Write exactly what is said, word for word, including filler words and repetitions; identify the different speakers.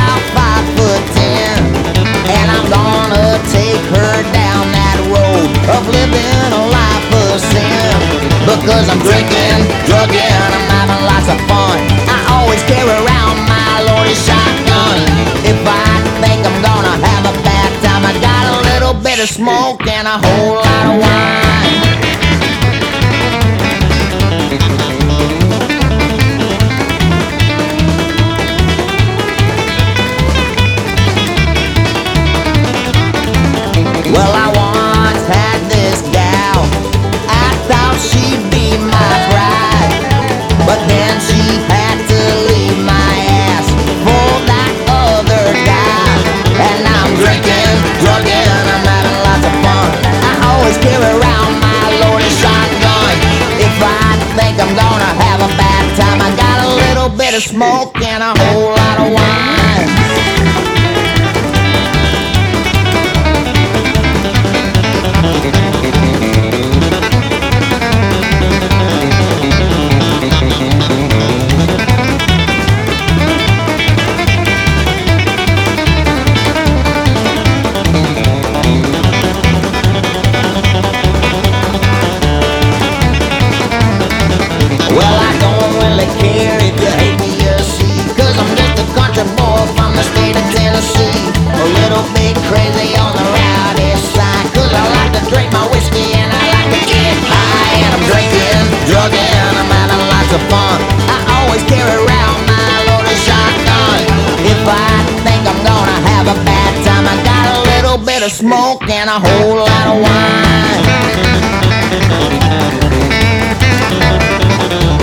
Speaker 1: about five foot ten, and I'm gonna take her down that road of living a life of sin. Because I'm drinking, drugging, I'm having lots of fun. I always carry around my loaded shotgun. If I think I'm gonna have a bad time, I got a little bit of smoke and a whole lot of wine. Well, I once had this gal, I thought she'd be my bride, but then she had to leave my ass for that other guy. And I'm drinking, drugging, I'm having lots of fun. I always carry around my loaded shotgun. If I think I'm gonna have a bad time, I got a little bit of smoke and a whole lot of wine. Well, I don't really care if you hate me or see, 'cause I'm just a country boy from the state of Tennessee. A little bit crazy on the rowdy side, 'cause I like to drink my whiskey and I like to get high. And I'm drinking, drugging, I'm having lots of fun. I always carry around my loaded shotgun. If I think I'm gonna have a bad time, I got a little bit of smoke and a whole lot of wine.